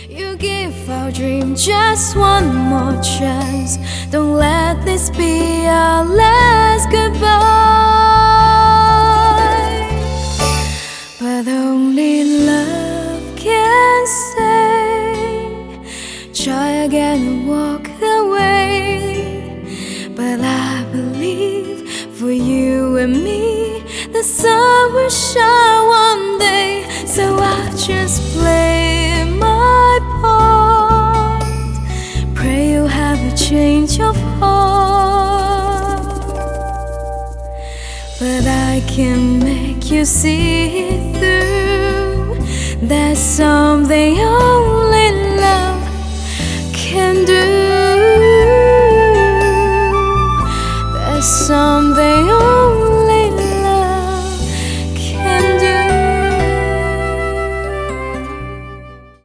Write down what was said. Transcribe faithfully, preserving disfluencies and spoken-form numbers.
You give our dream just one more chance. Don't let this be our last goodbye. But only love can say, try again and walk away. But I believe for you and me, the sun will shine one day. So I just play my part, pray you have a change of heart. But I can make you see it through. There's something